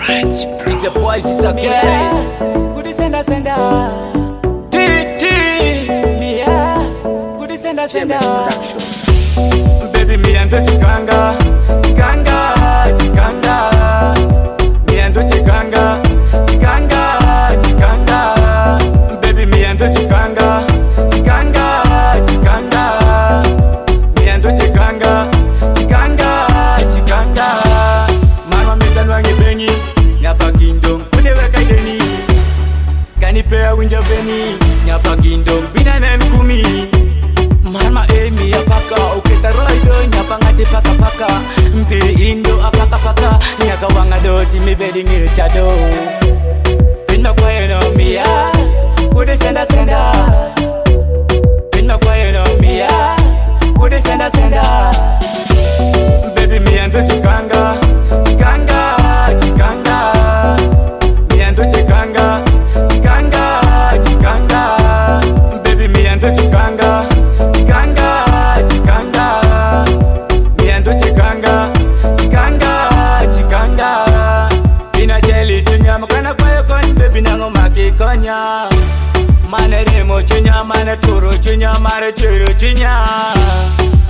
It's a boys, it's a girl. Good sender. Good sender. Baby, me and Chikanga. Me and Chikanga. Baby, me and Chikanga. Me and Chikanga. Mama metanwange beni. Nyapa kingdom, kuneweka ideni. Kanipea winja beni. Nyapa kingdom, binanen kumi. Mama emi apaka, uketa roido. Nyapa ngati paka. Mpi indo apaka. Nyaka wanga doti, mi bedi ngitado. Pinna kwa eno miya. Kude senda. Pinna kwa eno miya. Kude senda. Baby, me and Chikanga. Me and Chikanga. Baby, me and Chikanga. Me and Chikanga. Ina jeli chunya makana kwayo konyi baby nango maki konya. Mane remo chunya, mane turo chunya, mane churu chunya.